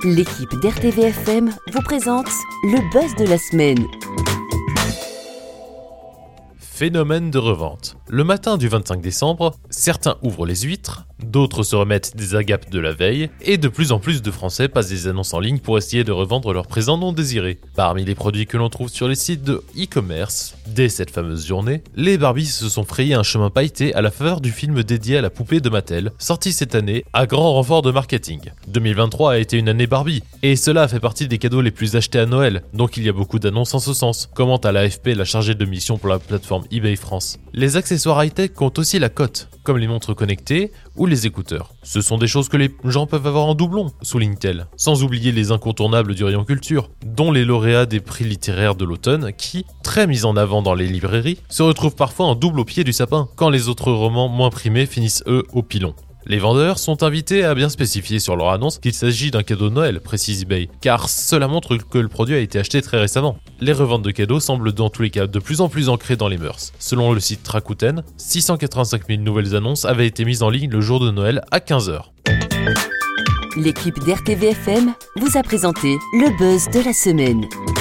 L'équipe d'RTVFM vous présente le buzz de la semaine. Phénomène de revente. Le matin du 25 décembre, certains ouvrent les huîtres, d'autres se remettent des agapes de la veille, et de plus en plus de Français passent des annonces en ligne pour essayer de revendre leurs présents non désirés. Parmi les produits que l'on trouve sur les sites de e-commerce, dès cette fameuse journée, les Barbies se sont frayés un chemin pailleté à la faveur du film dédié à la poupée de Mattel, sorti cette année à grand renfort de marketing. 2023 a été une année Barbie, et cela a fait partie des cadeaux les plus achetés à Noël, donc il y a beaucoup d'annonces en ce sens, commente à l'AFP la chargée de mission pour la plateforme eBay France. Les accessoires high-tech comptent aussi la cote, comme les montres connectées ou les écouteurs. Ce sont des choses que les gens peuvent avoir en doublon, souligne-t-elle. Sans oublier les incontournables du rayon culture, dont les lauréats des prix littéraires de l'automne qui, très mis en avant dans les librairies, se retrouvent parfois en double au pied du sapin, quand les autres romans moins primés finissent eux au pilon. Les vendeurs sont invités à bien spécifier sur leur annonce qu'il s'agit d'un cadeau de Noël, précise eBay, car cela montre que le produit a été acheté très récemment. Les reventes de cadeaux semblent dans tous les cas de plus en plus ancrées dans les mœurs. Selon le site Rakuten, 685 000 nouvelles annonces avaient été mises en ligne le jour de Noël à 15h. L'équipe d'RTVFM vous a présenté le buzz de la semaine.